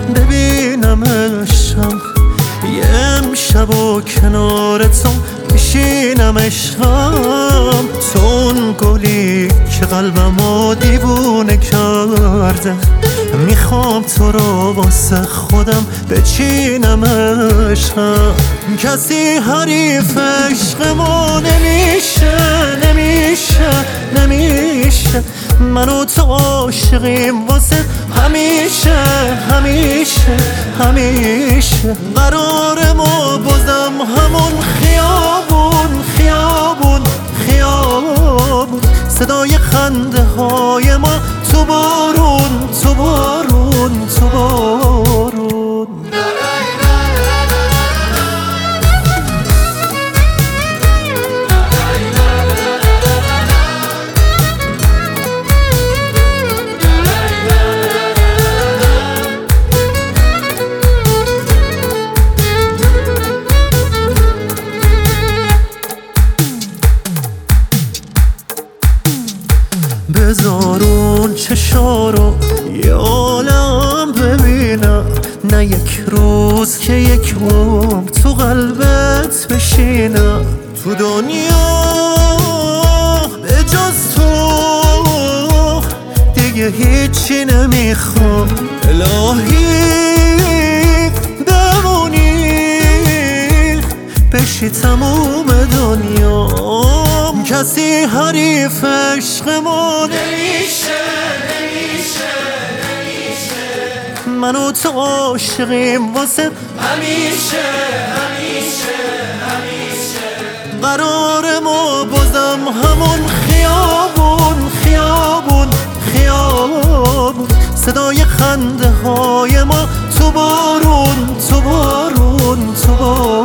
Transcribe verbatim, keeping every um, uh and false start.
ببینمشم یه امشب و کنار تو میشینم عشقم، تو اون گلی که قلبمو دیوونه کرده، میخوام تو رو واسه خودم بچینم عشقم. کسی حریف عشق ما نمیشه نمیشه نمیشه، من و تو عاشقیم واسه همیشه همیشه همیشه. قرار ما بازم همون خیابون خیابون خیابون، صدای خنده های ما تو بارون تو بارون تو بارون. بذارون چشا رو یه عالم ببینم، نه یک روز که یک عمر تو قلبت بشینم. تو دنیا به جز تو دیگه هیچی نمیخوام، الهی بمونی بشی تموم دنیام. کسی حریف عشق ما نمیشه نمیشه نمیشه، من و تو عاشقیم واسه همیشه همیشه همیشه. قرار ما بازم همون خیابون خیابون خیابون، صدای خنده های ما تو بارون تو بارون تو بارون.